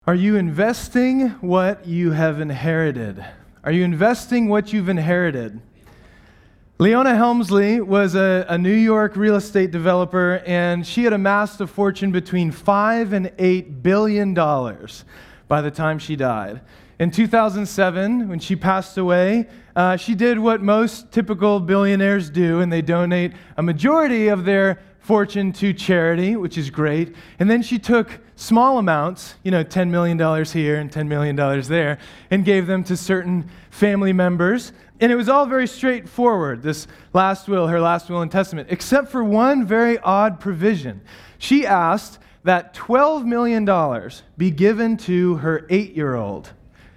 Are you investing what you have inherited? Are you investing what you've inherited? Leona Helmsley was a New York real estate developer, and she had amassed a fortune between $5 and $8 billion by the time she died. In 2007, when she passed away, she did what most typical billionaires do, and they donate a majority of their fortune to charity, which is great. And then she took small amounts, $10 million here and $10 million there, and gave them to certain family members. And it was all very straightforward, this last will, her last will and testament, except for one very odd provision. She asked that $12 million be given to her 8-year-old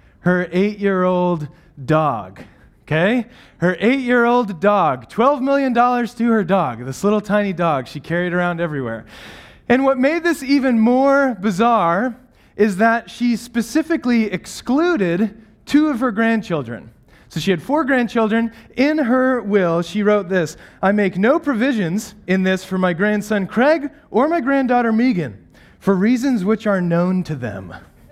dog. Okay? Her 8-year-old dog. $12 million to her dog, this little tiny dog she carried around everywhere. And what made this even more bizarre is that she specifically excluded 2 of her grandchildren. So she had 4 grandchildren. In her will, she wrote this: "I make no provisions in this for my grandson Craig or my granddaughter Megan, for reasons which are known to them."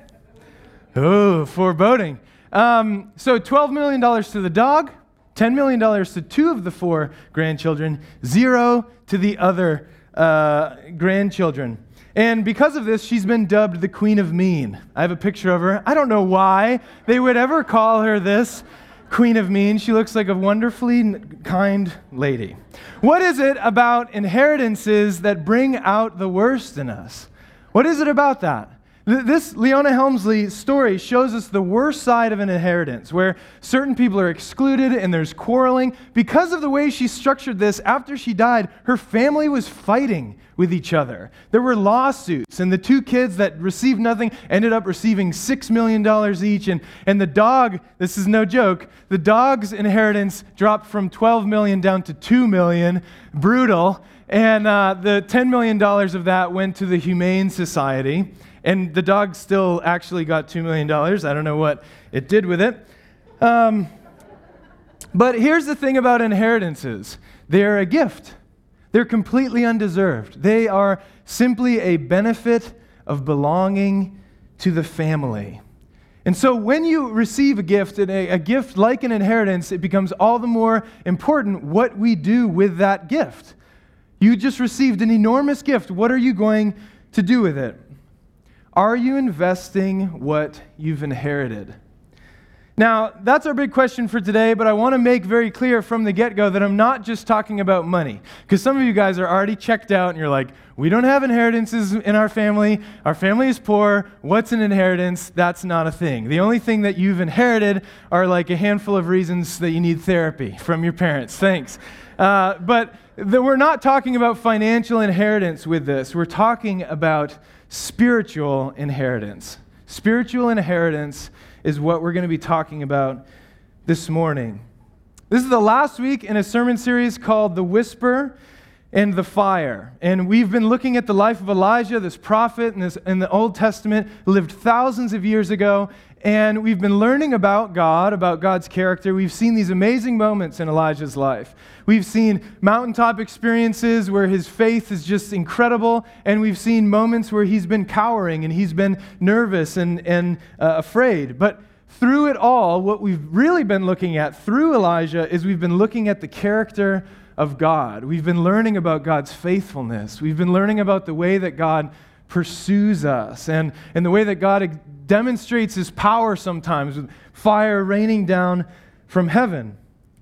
Oh, foreboding. So $12 million to the dog, $10 million to 2 of the 4 grandchildren, 0 to the other grandchildren. And because of this, she's been dubbed the Queen of Mean. I have a picture of her. I don't know why they would ever call her this, Queen of Mean. She looks like a wonderfully kind lady. What is it about inheritances that bring out the worst in us? What is it about that? This Leona Helmsley story shows us the worst side of an inheritance, where certain people are excluded and there's quarreling. Because of the way she structured this, after she died, her family was fighting with each other. There were lawsuits, and the 2 kids that received nothing ended up receiving $6 million each. And the dog, this is no joke, the dog's inheritance dropped from $12 million down to $2 million. Brutal. And the $10 million of that went to the Humane Society. And the dog still actually got $2 million. I don't know what it did with it. But here's the thing about inheritances. They're a gift. They're completely undeserved. They are simply a benefit of belonging to the family. And so when you receive a gift, and a gift like an inheritance, it becomes all the more important what we do with that gift. You just received an enormous gift. What are you going to do with it? Are you investing what you've inherited? Now, that's our big question for today, but I want to make very clear from the get-go that I'm not just talking about money. Because some of you guys are already checked out and you're like, we don't have inheritances in our family is poor, what's an inheritance? That's not a thing. The only thing that you've inherited are like a handful of reasons that you need therapy from your parents. Thanks. But we're not talking about financial inheritance with this. We're talking about spiritual inheritance. Spiritual inheritance is what we're going to be talking about this morning. This is the last week in a sermon series called The Whisper and the Fire. And we've been looking at the life of Elijah, this prophet in the Old Testament, who lived thousands of years ago. And we've been learning about God, about God's character. We've seen these amazing moments in Elijah's life. We've seen mountaintop experiences where his faith is just incredible, and we've seen moments where he's been cowering and he's been nervous and afraid. But through it all, what we've really been looking at through Elijah is we've been looking at the character of God. We've been learning about God's faithfulness. We've been learning about the way that God pursues us and the way that God demonstrates his power sometimes with fire raining down from heaven.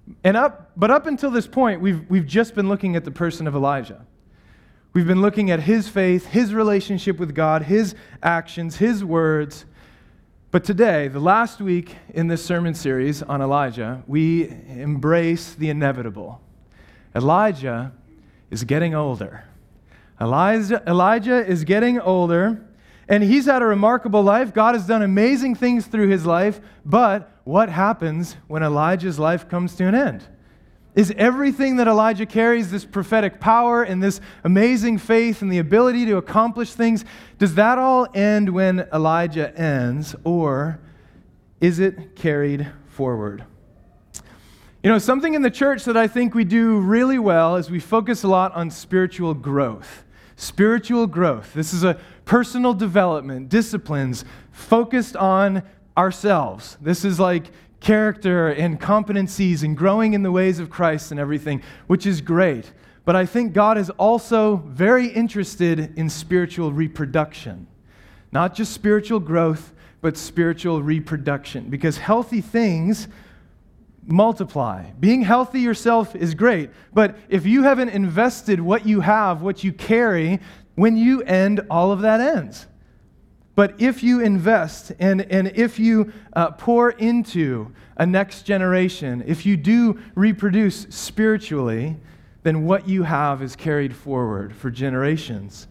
But up until this point, we've just been looking at the person of Elijah. We've been looking at his faith, his relationship with God, his actions, his words. But today, the last week in this sermon series on Elijah, we embrace the inevitable. Elijah is getting older. Elijah is getting older, and he's had a remarkable life. God has done amazing things through his life, but what happens when Elijah's life comes to an end? Is everything that Elijah carries, this prophetic power and this amazing faith and the ability to accomplish things, does that all end when Elijah ends, or is it carried forward? Something in the church that I think we do really well is we focus a lot on spiritual growth. spiritual growth. This is a personal development, disciplines focused on ourselves. This is like character and competencies and growing in the ways of Christ and everything, which is great. But I think God is also very interested in spiritual reproduction. Not just spiritual growth, but spiritual reproduction. Because healthy things multiply. Being healthy yourself is great, but if you haven't invested what you have, what you carry, when you end, all of that ends. But if you invest and if you pour into a next generation, if you do reproduce spiritually, then what you have is carried forward for generations.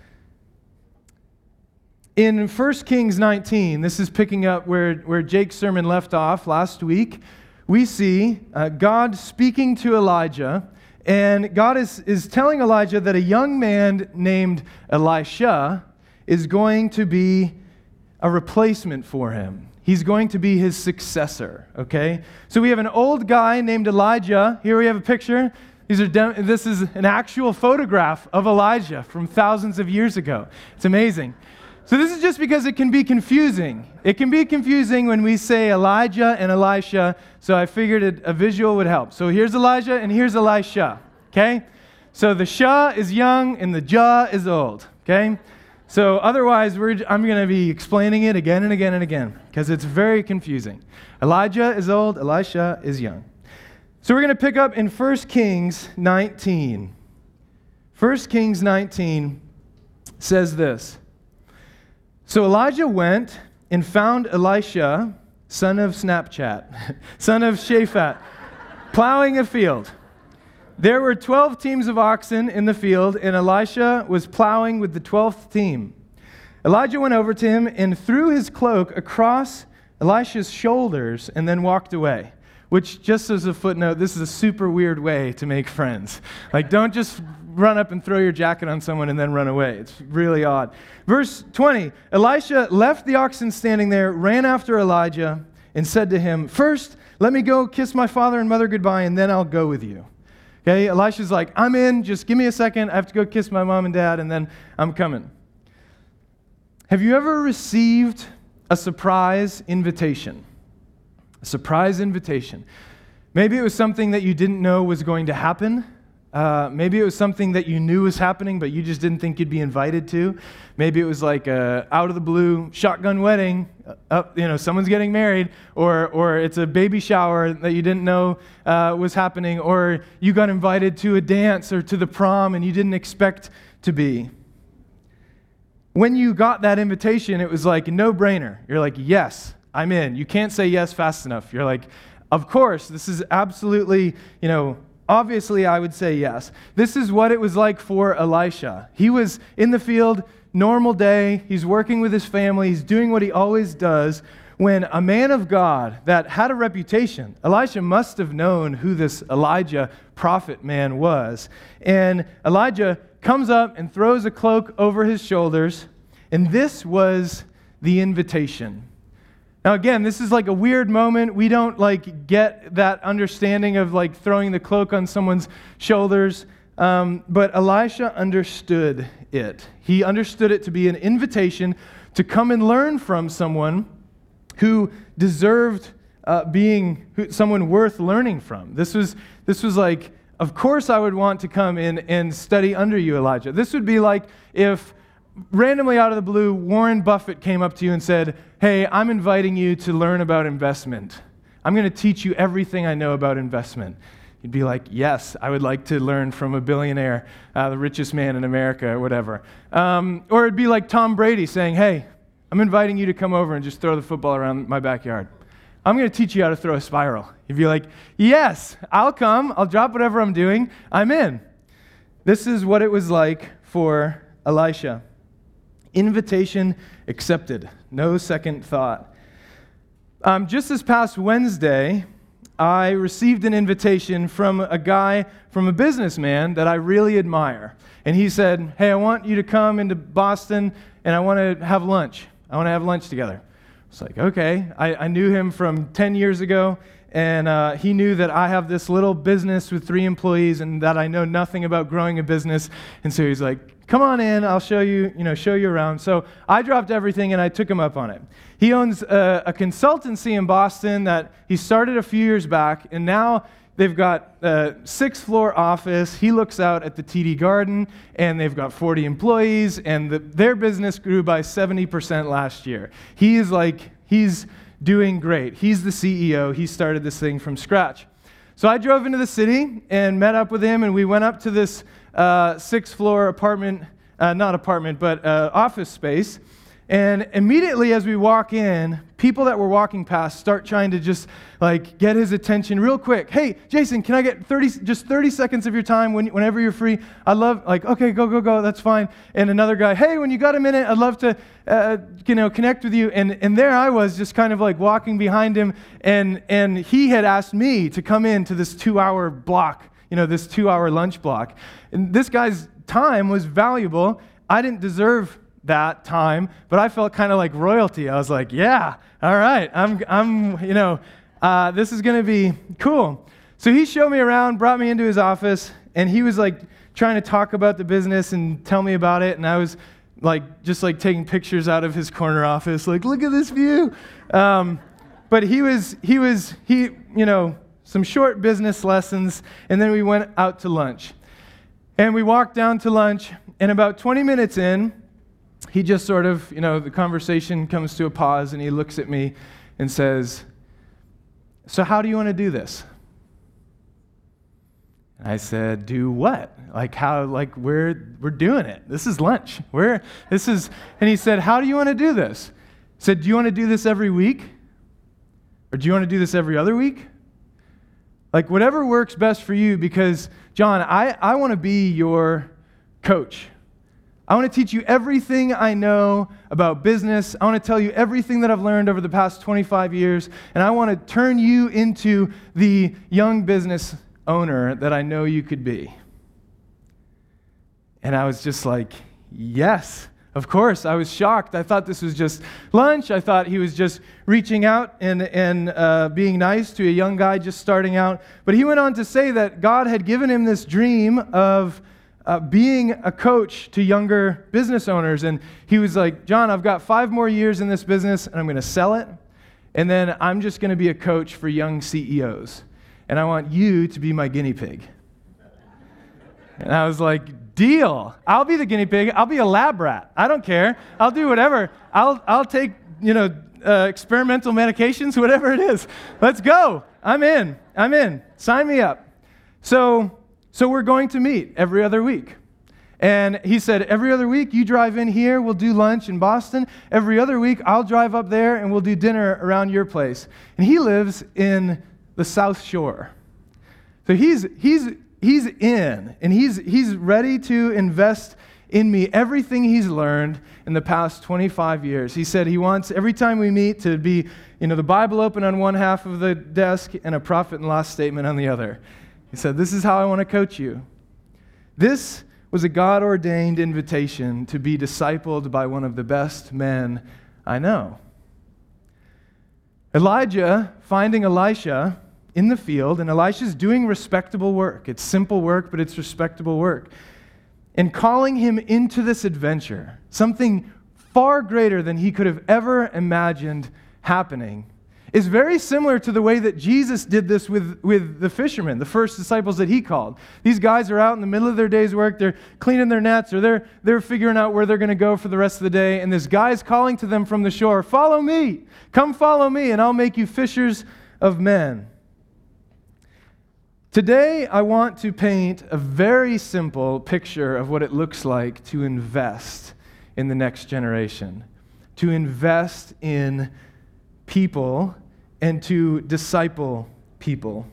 In 1 Kings 19, this is picking up where Jake's sermon left off last week, we see God speaking to Elijah, and God is telling Elijah that a young man named Elisha is going to be a replacement for him. He's going to be his successor, okay? So we have an old guy named Elijah. Here we have a picture. This is an actual photograph of Elijah from thousands of years ago. It's amazing. So this is just because it can be confusing. It can be confusing when we say Elijah and Elisha, so I figured a visual would help. So here's Elijah and here's Elisha, okay? So the Shah is young and the Jah is old, okay? So otherwise, I'm going to be explaining it again and again and again because it's very confusing. Elijah is old, Elisha is young. So we're going to pick up in 1 Kings 19. 1 Kings 19 says this. So Elijah went and found Elisha, son of Snapchat, son of Shaphat, plowing a field. There were 12 teams of oxen in the field, and Elisha was plowing with the 12th team. Elijah went over to him and threw his cloak across Elisha's shoulders and then walked away. Which, just as a footnote, this is a super weird way to make friends. Like, don't just run up and throw your jacket on someone and then run away. It's really odd. Verse 20, Elisha left the oxen standing there, ran after Elijah, and said to him, "First, let me go kiss my father and mother goodbye, and then I'll go with you." Okay, Elisha's like, "I'm in, just give me a second. I have to go kiss my mom and dad, and then I'm coming." Have you ever received a surprise invitation? A surprise invitation. Maybe it was something that you didn't know was going to happen. Maybe it was something that you knew was happening, but you just didn't think you'd be invited to. Maybe it was like a out of the blue shotgun wedding. Someone's getting married, or it's a baby shower that you didn't know was happening, or you got invited to a dance or to the prom and you didn't expect to be. When you got that invitation, it was like a no-brainer. You're like, yes, I'm in. You can't say yes fast enough. You're like, of course, this is absolutely, obviously I would say yes. This is what it was like for Elisha. He was in the field, normal day. He's working with his family. He's doing what he always does. When a man of God that had a reputation, Elisha must have known who this Elijah prophet man was. And Elijah comes up and throws a cloak over his shoulders. And this was the invitation. Now again, this is like a weird moment. We don't get that understanding of throwing the cloak on someone's shoulders. But Elisha understood it. He understood it to be an invitation to come and learn from someone who deserved being someone worth learning from. This was like, of course I would want to come in and study under you, Elijah. This would be like if randomly out of the blue, Warren Buffett came up to you and said, "Hey, I'm inviting you to learn about investment. I'm going to teach you everything I know about investment." You'd be like, "Yes, I would like to learn from a billionaire, the richest man in America," or whatever. Or it'd be like Tom Brady saying, "Hey, I'm inviting you to come over and just throw the football around my backyard. I'm going to teach you how to throw a spiral." You'd be like, "Yes, I'll come. I'll drop whatever I'm doing. I'm in." This is what it was like for Elisha. Invitation accepted. No second thought. Just this past Wednesday, I received an invitation from a businessman that I really admire. And he said, "Hey, I want you to come into Boston and I want to have lunch. I want to have lunch together." It's like, okay. I knew him from 10 years ago, and he knew that I have this little business with 3 employees and that I know nothing about growing a business. And so he's like, come on in, I'll show you around. So I dropped everything and I took him up on it. He owns a consultancy in Boston that he started a few years back, and now they've got a 6th-floor office. He looks out at the TD Garden, and they've got 40 employees, and their business grew by 70% last year. He's doing great. He's the CEO. He started this thing from scratch. So I drove into the city and met up with him, and we went up to this 6th-floor office space. And immediately as we walk in, people that were walking past start trying to just get his attention real quick. Hey, Jason, can I get 30 seconds of your time whenever you're free? I'd love, okay, go, that's fine. And another guy, hey, when you got a minute, I'd love to, connect with you. And there I was just kind of walking behind him, and he had asked me to come in to this 2-hour block, this 2-hour lunch block. And this guy's time was valuable. I didn't deserve that time, but I felt kind of like royalty. I was like, yeah, all right, this is going to be cool. So he showed me around, brought me into his office, and he was trying to talk about the business and tell me about it, and I was just taking pictures out of his corner office, look at this view. But he some short business lessons, and then we went out to lunch. And we walked down to lunch, and about 20 minutes in, he just sort of, the conversation comes to a pause, and he looks at me and says, so how do you want to do this? And I said, do what? We're doing it. This is lunch. And he said, how do you want to do this? I said, do you want to do this every week? Or do you want to do this every other week? Whatever works best for you, because, John, I want to be your coach. I want to teach you everything I know about business. I want to tell you everything that I've learned over the past 25 years, and I want to turn you into the young business owner that I know you could be. And I was just yes, of course. I was shocked. I thought this was just lunch. I thought he was just reaching out and being nice to a young guy just starting out. But he went on to say that God had given him this dream of being a coach to younger business owners. And he was like, John, I've got 5 more years in this business, and I'm going to sell it, and then I'm just going to be a coach for young CEOs. And I want you to be my guinea pig. And I was like, deal. I'll be the guinea pig. I'll be a lab rat. I don't care. I'll do whatever. I'll take, experimental medications, whatever it is. Let's go. I'm in. Sign me up. So we're going to meet every other week. And he said, every other week you drive in here, we'll do lunch in Boston. Every other week I'll drive up there and we'll do dinner around your place. And he lives in the South Shore. So he's in, and he's ready to invest in me everything he's learned in the past 25 years. He said he wants every time we meet to be, the Bible open on one half of the desk and a profit and loss statement on the other. He said, this is how I want to coach you. This was a God-ordained invitation to be discipled by one of the best men I know. Elijah finding Elisha in the field, and Elisha's doing respectable work. It's simple work, but it's respectable work. And calling him into this adventure, something far greater than he could have ever imagined happening, is very similar to the way that Jesus did this with the fishermen, the first disciples that he called. These guys are out in the middle of their day's work, they're cleaning their nets, or they're figuring out where they're going to go for the rest of the day, and this guy's calling to them from the shore, follow me, come follow me, and I'll make you fishers of men. Today, I want to paint a very simple picture of what it looks like to invest in the next generation, to invest in people and to disciple people.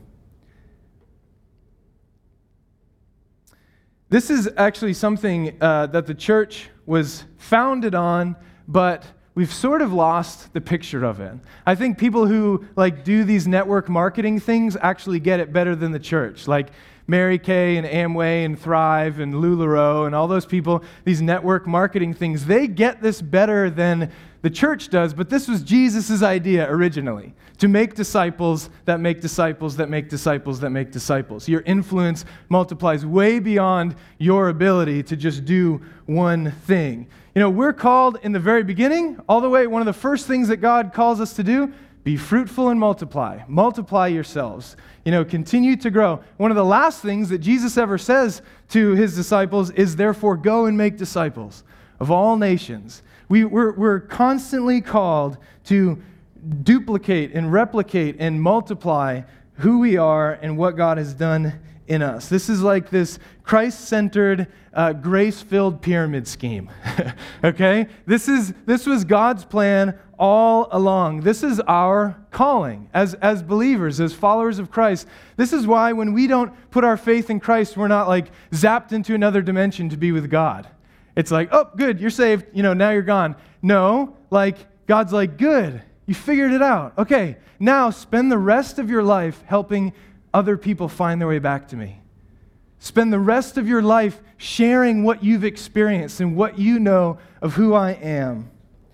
This is actually something that the church was founded on, but we've sort of lost the picture of it. I think people who do these network marketing things actually get it better than the church. Like Mary Kay and Amway and Thrive and LuLaRoe and all those people, these network marketing things, they get this better than the church does, but this was Jesus' idea originally, to make disciples that make disciples that make disciples that make disciples. Your influence multiplies way beyond your ability to just do one thing. We're called in the very beginning, all the way, one of the first things that God calls us to do, be fruitful and multiply. Multiply yourselves. Continue to grow. One of the last things that Jesus ever says to his disciples is, therefore, go and make disciples of all nations. We're constantly called to duplicate and replicate and multiply who we are and what God has done in us. This is like this Christ-centered, grace-filled pyramid scheme. Okay? This was God's plan all along. This is our calling as believers, as followers of Christ. This is why when we don't put our faith in Christ, we're not like zapped into another dimension to be with God. It's like, oh, good, you're saved, now you're gone. No, God's like, good, you figured it out. Okay, now spend the rest of your life helping other people find their way back to me. Spend the rest of your life sharing what you've experienced and what you know of who I am.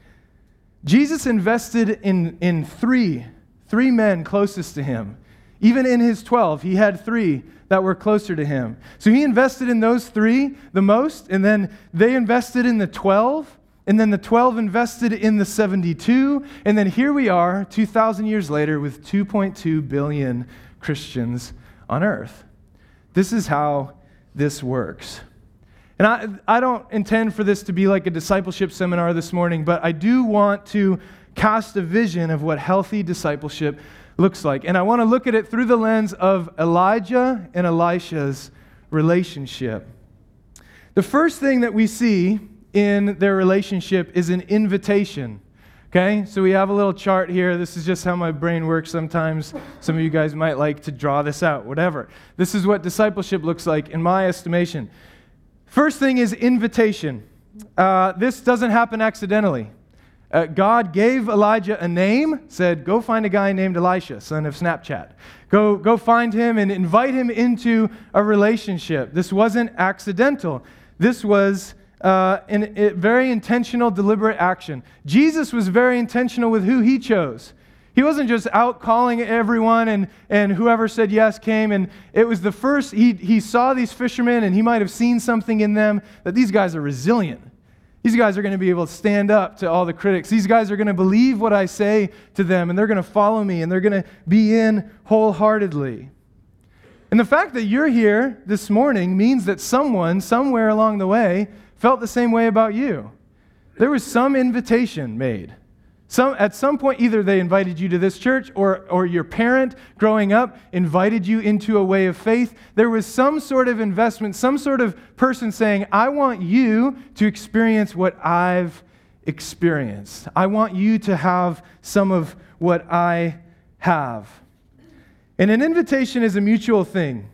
Jesus invested in three men closest to him. Even in his 12, he had 3 that were closer to him. So he invested in those 3 the most, and then they invested in the 12, and then the 12 invested in the 72, and then here we are 2,000 years later with 2.2 billion Christians on earth. This is how this works. And I don't intend for this to be like a discipleship seminar this morning, but I do want to cast a vision of what healthy discipleship looks like. And I want to look at it through the lens of Elijah and Elisha's relationship. The first thing that we see in their relationship is an invitation. Okay, so we have a little chart here. This is just how my brain works sometimes. Some of you guys might like to draw this out, whatever. This is what discipleship looks like in my estimation. First thing is invitation. This doesn't happen accidentally. God gave Elijah a name, said, go find a guy named Elisha, son of Snapchat. Go find him and invite him into a relationship. This wasn't accidental. This was a very intentional, deliberate action. Jesus was very intentional with who he chose. He wasn't just out calling everyone and whoever said yes came. And it was the first, he saw these fishermen and he might have seen something in them that these guys are resilient. These guys are going to be able to stand up to all the critics. These guys are going to believe what I say to them, and they're going to follow me, and they're going to be in wholeheartedly. And the fact that you're here this morning means that someone, somewhere along the way, felt the same way about you. There was some invitation made. At some point, either they invited you to this church or your parent growing up invited you into a way of faith. There was some sort of investment, some sort of person saying, I want you to experience what I've experienced. I want you to have some of what I have. And an invitation is a mutual thing.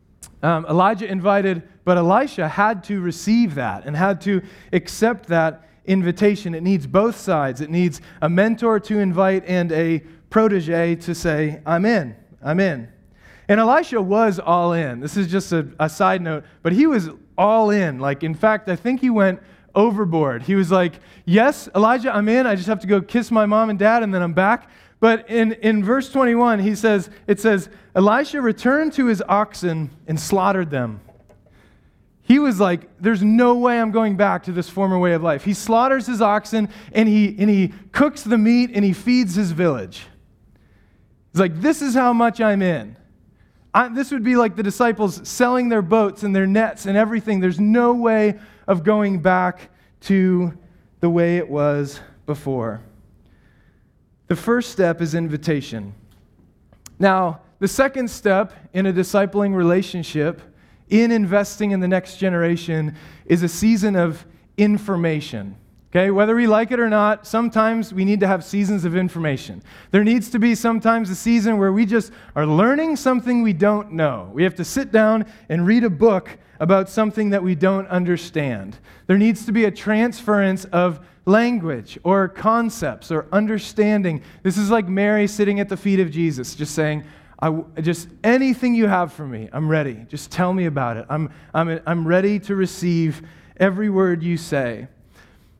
Elijah invited, but Elisha had to receive that and had to accept that invitation. It needs both sides. It needs a mentor to invite and a protege to say, I'm in. And Elisha was all in. This is just a side note, but he was all in. In fact, I think he went overboard. He was like, yes, Elijah, I'm in. I just have to go kiss my mom and dad, and then I'm back. But in verse 21, it says, Elisha returned to his oxen and slaughtered them. He was like, there's no way I'm going back to this former way of life. He slaughters his oxen, and he cooks the meat, and he feeds his village. He's like, this is how much I'm in. This would be like the disciples selling their boats and their nets and everything. There's no way of going back to the way it was before. The first step is invitation. Now, the second step in a discipling relationship, in investing in the next generation, is a season of information. Okay, whether we like it or not, sometimes we need to have seasons of information. There needs to be sometimes a season where we just are learning something we don't know. We have to sit down and read a book about something that we don't understand. There needs to be a transference of language or concepts or understanding. This is like Mary sitting at the feet of Jesus, just saying, just anything you have for me, I'm ready. Just tell me about it. I'm ready to receive every word you say.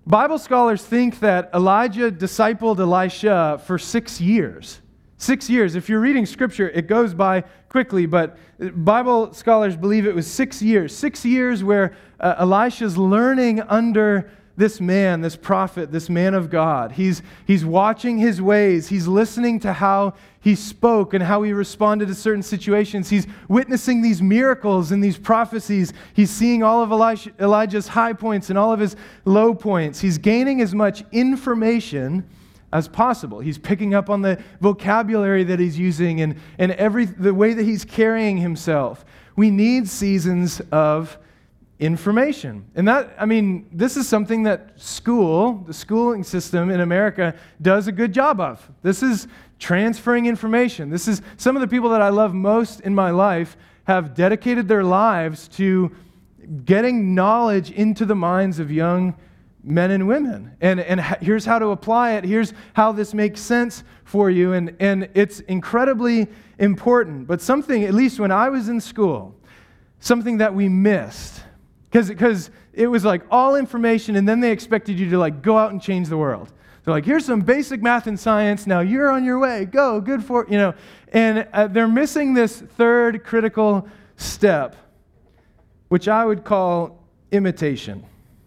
Bible scholars think that Elijah discipled Elisha for 6 years. 6 years. If you're reading Scripture, it goes by quickly, but Bible scholars believe it was 6 years. 6 years where Elisha's learning under this man, this prophet, this man of God. He's watching his ways. He's listening to how he spoke and how he responded to certain situations. He's witnessing these miracles and these prophecies. He's seeing all of Elijah's high points and all of his low points. He's gaining as much information as possible. He's picking up on the vocabulary that he's using and the way that he's carrying himself. We need seasons of information. And this is something that the schooling system in America does a good job of. This is transferring information. This is some of the people that I love most in my life have dedicated their lives to getting knowledge into the minds of young men and women. And here's how to apply it. Here's how this makes sense for you. And it's incredibly important. But something, at least when I was in school, something that we missed, because it was like all information, and then they expected you to like go out and change the world. They're like, here's some basic math and science. Now you're on your way. Go, good for, And they're missing this third critical step, which I would call imitation.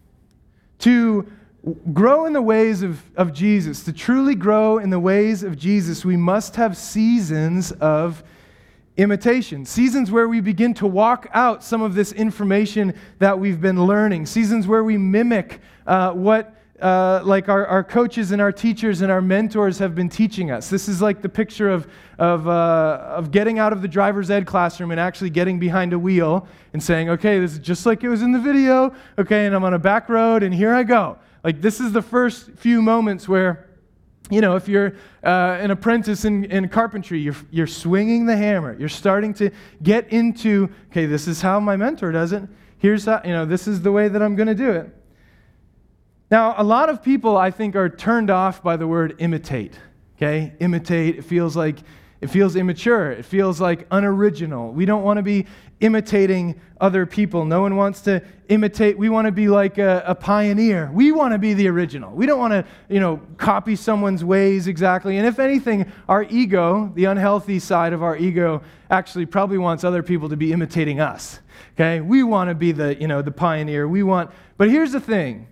To grow in the ways of Jesus, to truly grow in the ways of Jesus, we must have seasons of imitation. Seasons where we begin to walk out some of this information that we've been learning. Seasons where we mimic what our coaches and our teachers and our mentors have been teaching us. This is like the picture of getting out of the driver's ed classroom and actually getting behind a wheel and saying, okay, this is just like it was in the video, okay, and I'm on a back road and here I go. Like this is the first few moments where, if you're an apprentice in carpentry, you're swinging the hammer. You're starting to get into, okay, this is how my mentor does it. Here's how, this is the way that I'm going to do it. Now, a lot of people, I think, are turned off by the word imitate. Okay? Imitate, it feels immature. It feels like unoriginal. We don't want to be imitating other people. No one wants to imitate. We want to be like a pioneer. We want to be the original. We don't want to, copy someone's ways exactly. And if anything, our ego, the unhealthy side of our ego, actually probably wants other people to be imitating us. Okay? We want to be the pioneer. But here's the thing.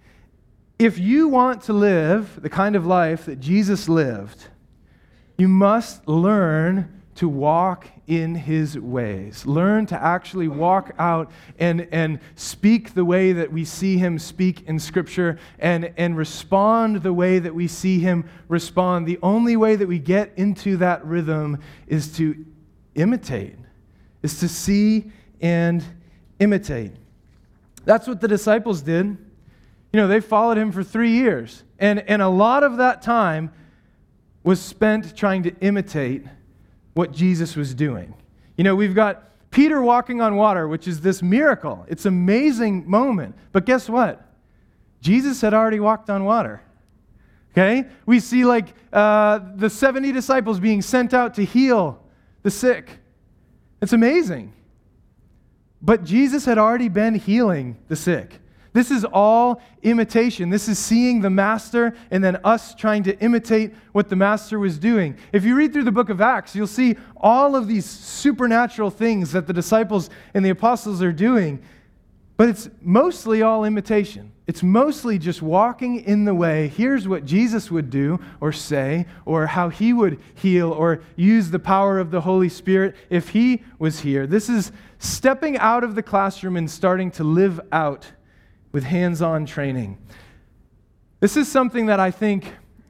If you want to live the kind of life that Jesus lived, you must learn to walk in his ways. Learn to actually walk out and speak the way that we see him speak in Scripture and respond the way that we see him respond. The only way that we get into that rhythm is to imitate, is to see and imitate. That's what the disciples did. They followed him for 3 years. And a lot of that time was spent trying to imitate what Jesus was doing. We've got Peter walking on water, which is this miracle. It's an amazing moment. But guess what? Jesus had already walked on water. Okay? We see the 70 disciples being sent out to heal the sick. It's amazing. But Jesus had already been healing the sick. This is all imitation. This is seeing the Master and then us trying to imitate what the Master was doing. If you read through the book of Acts, you'll see all of these supernatural things that the disciples and the apostles are doing, but it's mostly all imitation. It's mostly just walking in the way. Here's what Jesus would do or say, or how he would heal or use the power of the Holy Spirit if he was here. This is stepping out of the classroom and starting to live out with hands-on training. This is something that I think,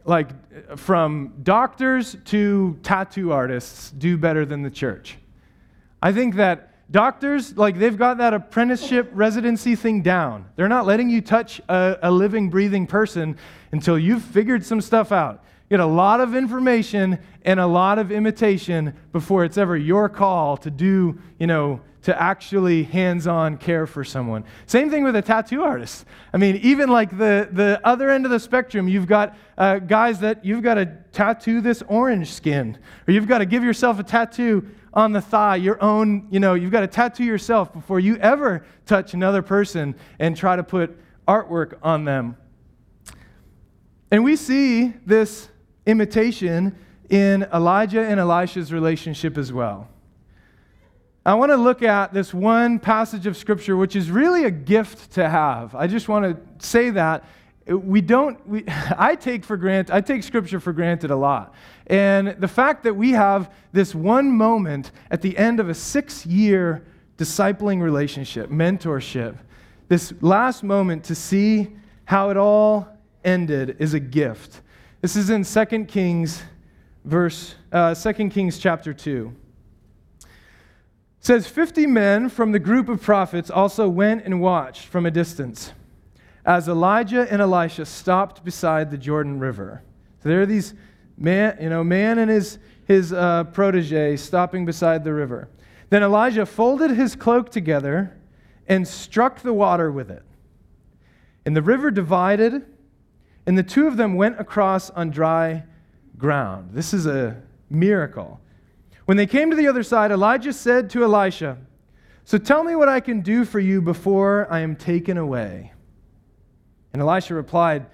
from doctors to tattoo artists, do better than the church. I think that doctors, they've got that apprenticeship residency thing down. They're not letting you touch a living, breathing person until you've figured some stuff out. You get a lot of information and a lot of imitation before it's ever your call to do, to actually hands-on care for someone. Same thing with a tattoo artist. Even the other end of the spectrum, you've got guys that you've got to tattoo this orange skin, or you've got to give yourself a tattoo on the thigh, your own, you've got to tattoo yourself before you ever touch another person and try to put artwork on them. And we see this imitation in Elijah and Elisha's relationship as well. I want to look at this one passage of Scripture, which is really a gift to have. I just want to say that. I take Scripture for granted a lot. And the fact that we have this one moment at the end of a 6-year discipling relationship, mentorship, this last moment to see how it all ended is a gift. This is in 2 Kings chapter 2. It says, 50 men from the group of prophets also went and watched from a distance as Elijah and Elisha stopped beside the Jordan River. So there are these man and his protege stopping beside the river. Then Elijah folded his cloak together and struck the water with it. And the river divided, and the two of them went across on dry ground. This is a miracle. When they came to the other side, Elijah said to Elisha, "So tell me what I can do for you before I am taken away." And Elisha replied,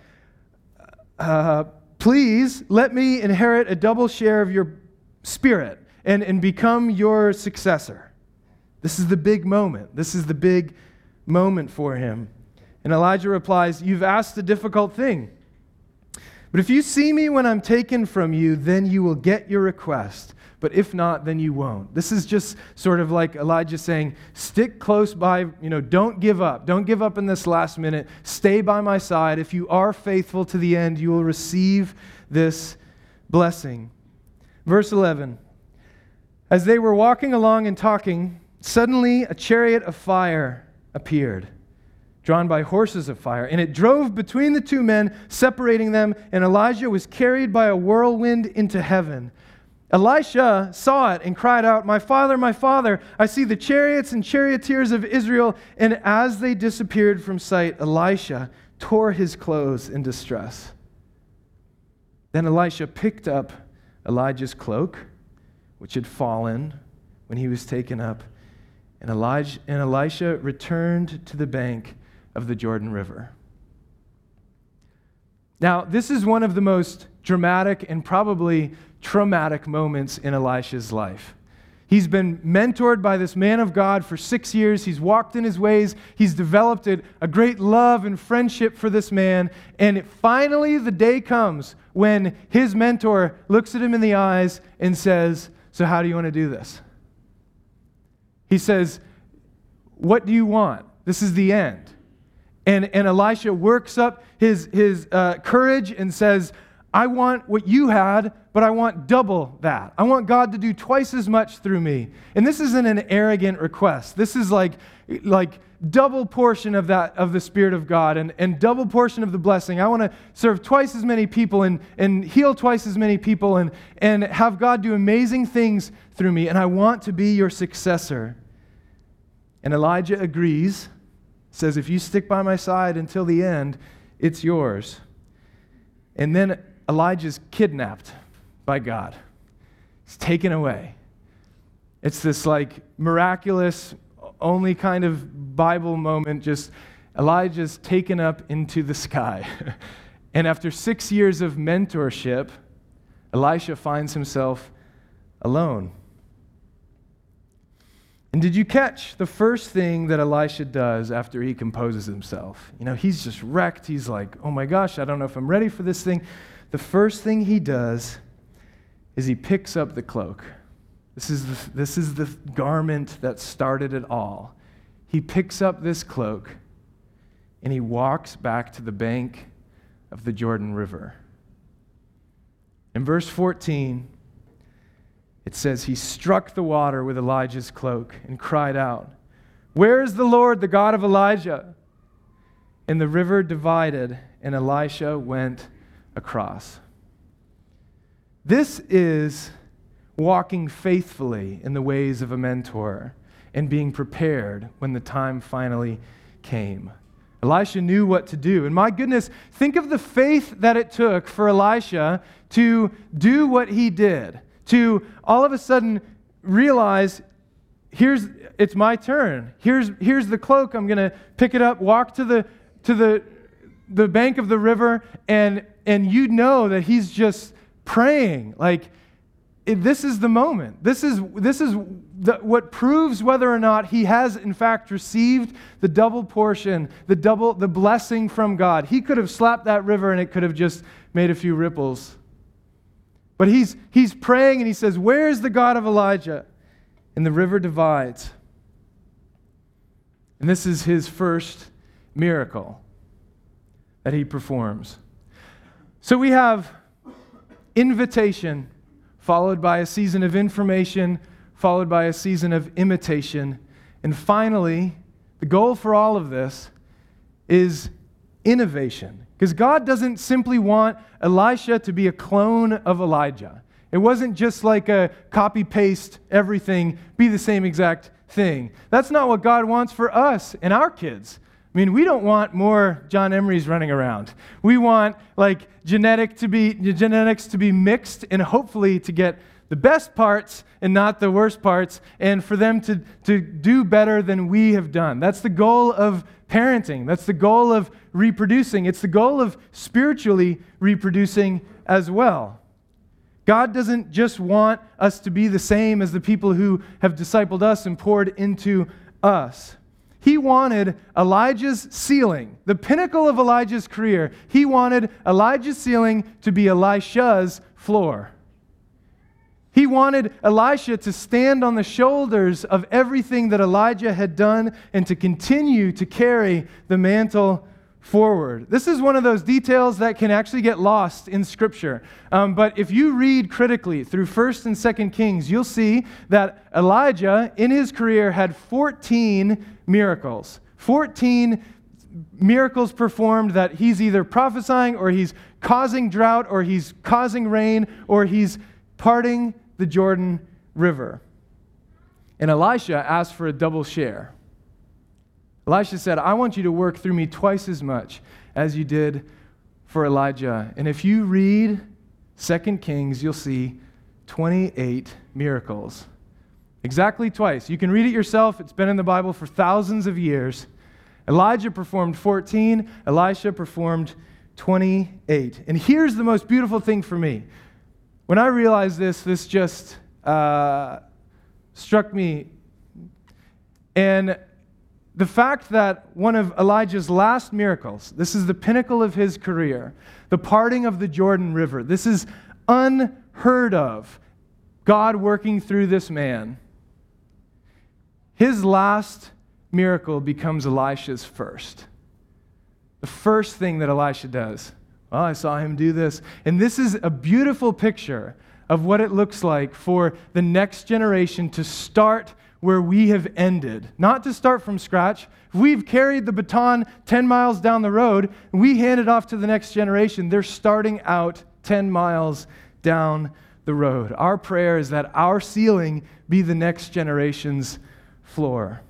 "Please let me inherit a double share of your spirit and become your successor." This is the big moment. This is the big moment for him. And Elijah replies, "You've asked a difficult thing. But if you see me when I'm taken from you, then you will get your request. But if not, then you won't." This is just sort of like Elijah saying, stick close by, don't give up. Don't give up in this last minute. Stay by my side. If you are faithful to the end, you will receive this blessing. Verse 11. As they were walking along and talking, suddenly a chariot of fire appeared, drawn by horses of fire, and it drove between the two men, separating them, and Elijah was carried by a whirlwind into heaven. Elisha saw it and cried out, my father, I see the chariots and charioteers of Israel." And as they disappeared from sight, Elisha tore his clothes in distress. Then Elisha picked up Elijah's cloak, which had fallen when he was taken up, and Elisha returned to the bank of the Jordan River. Now, this is one of the most dramatic and probably traumatic moments in Elisha's life. He's been mentored by this man of God for 6 years. He's walked in his ways. He's developed a great love and friendship for this man. And finally, the day comes when his mentor looks at him in the eyes and says, "So how do you want to do this?" He says, "What do you want? This is the end." And Elisha works up his courage and says, "I want what you had, but I want double that. I want God to do twice as much through me." And this isn't an arrogant request. This is like double portion of the Spirit of God and double portion of the blessing. I want to serve twice as many people and heal twice as many people and have God do amazing things through me. And I want to be your successor. And Elijah agrees, says, "If you stick by my side until the end, it's yours." And then Elijah's kidnapped by God. He's taken away. It's this miraculous, only kind of Bible moment, just Elijah's taken up into the sky. And after 6 years of mentorship, Elisha finds himself alone. And did you catch the first thing that Elisha does after he composes himself? He's just wrecked. He's like, "Oh my gosh, I don't know if I'm ready for this thing." The first thing he does is he picks up the cloak. This is the garment that started it all. He picks up this cloak and he walks back to the bank of the Jordan River. In verse 14, it says, he struck the water with Elijah's cloak and cried out, "Where is the Lord, the God of Elijah?" And the river divided, and Elisha went across. This is walking faithfully in the ways of a mentor and being prepared when the time finally came. Elisha knew what to do. And my goodness, think of the faith that it took for Elisha to do what he did, to all of a sudden realize, it's my turn. Here's the cloak. I'm going to pick it up, walk to the bank of the river, and and you know that he's just praying. Like, this is the moment. This is what proves whether or not he has in fact received the double portion, the blessing from God. He could have slapped that river and it could have just made a few ripples. But he's praying and he says, "Where is the God of Elijah?" And the river divides. And this is his first miracle that he performs. So we have invitation, followed by a season of information, followed by a season of imitation. And finally, the goal for all of this is innovation. Because God doesn't simply want Elisha to be a clone of Elijah. It wasn't just like a copy-paste everything, be the same exact thing. That's not what God wants for us and our kids. I mean, we don't want more John Emerys running around. We want genetics to be mixed and hopefully to get the best parts and not the worst parts, and for them to do better than we have done. That's the goal of parenting. That's the goal of reproducing. It's the goal of spiritually reproducing as well. God doesn't just want us to be the same as the people who have discipled us and poured into us. He wanted Elijah's ceiling, the pinnacle of Elijah's career. He wanted Elijah's ceiling to be Elisha's floor. He wanted Elisha to stand on the shoulders of everything that Elijah had done and to continue to carry the mantle forward. This is one of those details that can actually get lost in Scripture. But if you read critically through 1st and 2nd Kings, you'll see that Elijah, in his career, had 14 miracles. 14 miracles performed that he's either prophesying or he's causing drought or he's causing rain or he's parting the Jordan River. And Elisha asked for a double share. Elisha said, "I want you to work through me twice as much as you did for Elijah." And if you read 2 Kings, you'll see 28 miracles. Exactly twice. You can read it yourself. It's been in the Bible for thousands of years. Elijah performed 14. Elisha performed 28. And here's the most beautiful thing for me. When I realized this just struck me. And the fact that one of Elijah's last miracles, this is the pinnacle of his career, the parting of the Jordan River. This is unheard of, God working through this man. His last miracle becomes Elisha's first. The first thing that Elisha does. Well, I saw him do this. And this is a beautiful picture of what it looks like for the next generation to start where we have ended. Not to start from scratch. If we've carried the baton 10 miles down the road, and we hand it off to the next generation, they're starting out 10 miles down the road. Our prayer is that our ceiling be the next generation's floor.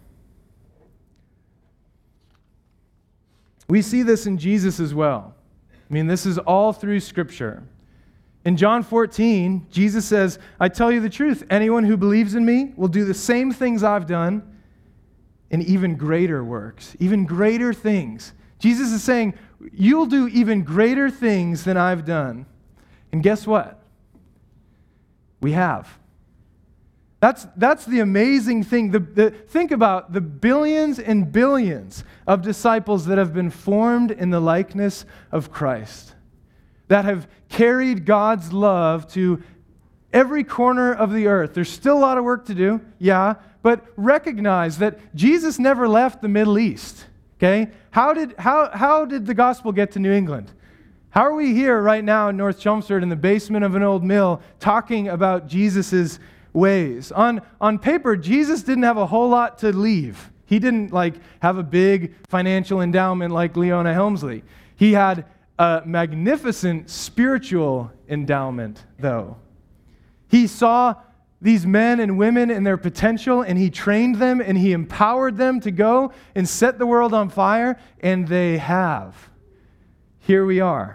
We see this in Jesus as well. I mean, this is all through Scripture. In John 14, Jesus says, "I tell you the truth, anyone who believes in me will do the same things I've done and even greater works," even greater things. Jesus is saying, you'll do even greater things than I've done. And guess what? We have. That's the amazing thing. Think about the billions and billions of disciples that have been formed in the likeness of Christ, that have carried God's love to every corner of the earth. There's still a lot of work to do, yeah, but recognize that Jesus never left the Middle East, okay? How did the gospel get to New England? How are we here right now in North Chelmsford in the basement of an old mill talking about Jesus' ways? On paper, Jesus didn't have a whole lot to leave. He didn't have a big financial endowment like Leona Helmsley. He had a magnificent spiritual endowment, though. He saw these men and women in their potential, and he trained them, and he empowered them to go and set the world on fire, and they have. Here we are.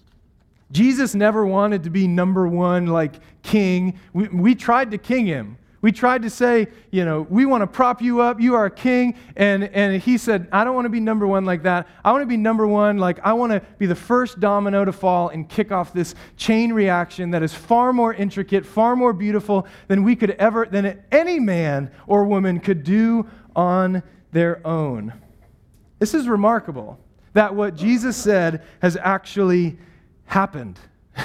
Jesus never wanted to be number one king. We tried to king him. We tried to say, we want to prop you up. You are a king. And he said, I don't want to be number one like that. I want to be number one. Like, I want to be the first domino to fall and kick off this chain reaction that is far more intricate, far more beautiful than any man or woman could do on their own. This is remarkable that what Jesus said has actually happened.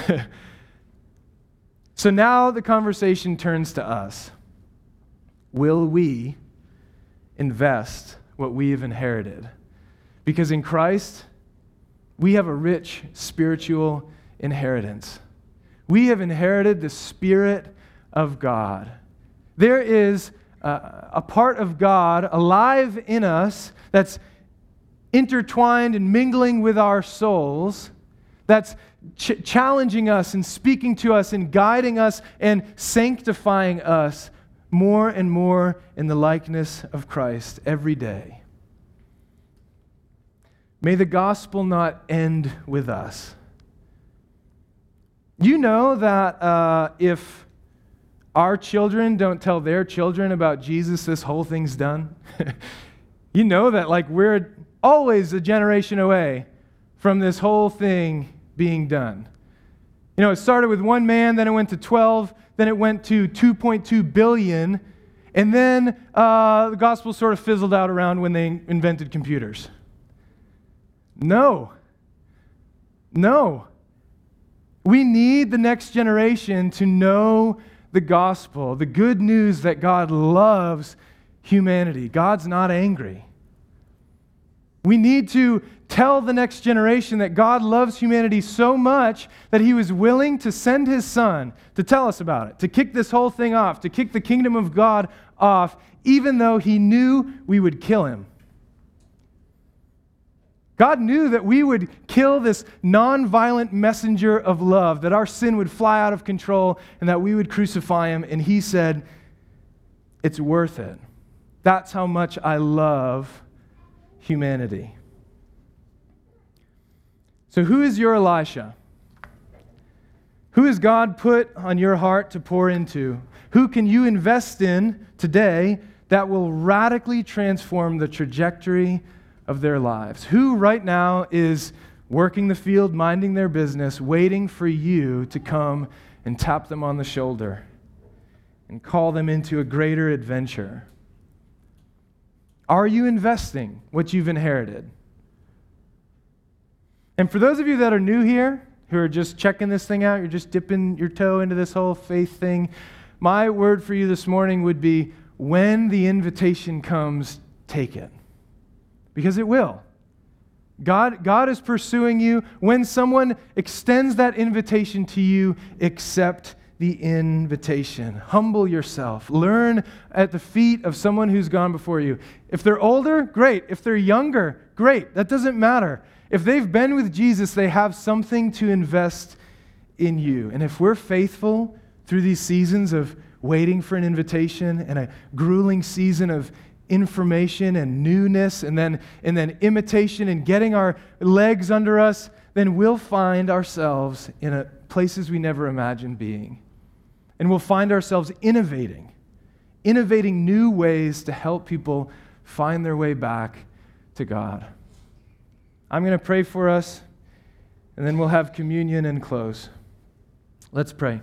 So now the conversation turns to us. Will we invest what we have inherited? Because in Christ, we have a rich spiritual inheritance. We have inherited the Spirit of God. There is a part of God alive in us that's intertwined and mingling with our souls, that's challenging us and speaking to us and guiding us and sanctifying us more and more in the likeness of Christ every day. May the gospel not end with us. You know that if our children don't tell their children about Jesus, this whole thing's done. You know that we're always a generation away from this whole thing being done. It started with one man, then it went to 12, then it went to 2.2 billion, and then the gospel sort of fizzled out around when they invented computers. No. We need the next generation to know the gospel, the good news that God loves humanity. God's not angry. We need to tell the next generation that God loves humanity so much that he was willing to send his son to tell us about it, to kick this whole thing off, to kick the kingdom of God off, even though he knew we would kill him. God knew that we would kill this nonviolent messenger of love, that our sin would fly out of control, and that we would crucify him, and he said, it's worth it. That's how much I love humanity. So who is your Elisha? Who has God put on your heart to pour into? Who can you invest in today that will radically transform the trajectory of their lives? Who right now is working the field, minding their business, waiting for you to come and tap them on the shoulder and call them into a greater adventure? Are you investing what you've inherited? And for those of you that are new here, who are just checking this thing out, you're just dipping your toe into this whole faith thing, my word for you this morning would be, when the invitation comes, take it. Because it will. God is pursuing you. When someone extends that invitation to you, accept the invitation. Humble yourself. Learn at the feet of someone who's gone before you. If they're older, great. If they're younger, great. That doesn't matter. If they've been with Jesus, they have something to invest in you. And if we're faithful through these seasons of waiting for an invitation and a grueling season of information and newness and then imitation and getting our legs under us, then we'll find ourselves in places we never imagined being. And we'll find ourselves innovating new ways to help people find their way back to God. I'm going to pray for us, and then we'll have communion and close. Let's pray.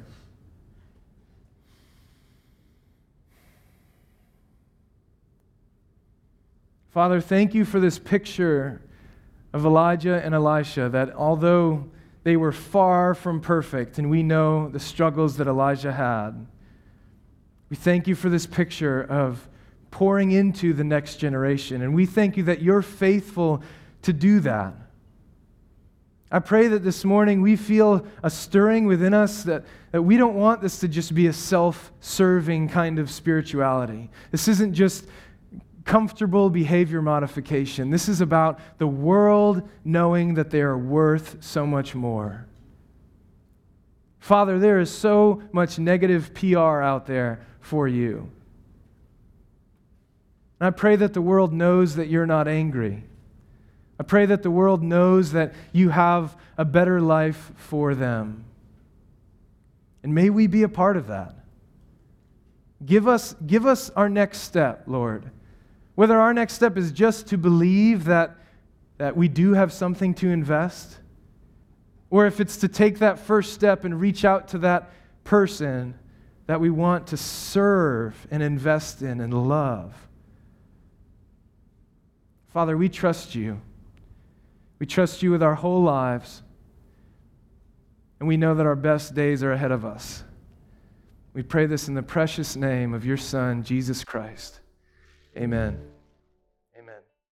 Father, thank you for this picture of Elijah and Elisha, that although they were far from perfect, and we know the struggles that Elijah had, we thank you for this picture of pouring into the next generation, and we thank you that you're faithful to do that. I pray that this morning we feel a stirring within us that we don't want this to just be a self-serving kind of spirituality. This isn't just comfortable behavior modification. This is about the world knowing that they are worth so much more. Father, there is so much negative PR out there for you. And I pray that the world knows that you're not angry. I pray that the world knows that you have a better life for them. And may we be a part of that. Give us our next step, Lord. Whether our next step is just to believe that we do have something to invest, or if it's to take that first step and reach out to that person that we want to serve and invest in and love. Father, we trust you. We trust you with our whole lives, and we know that our best days are ahead of us. We pray this in the precious name of your Son, Jesus Christ. Amen.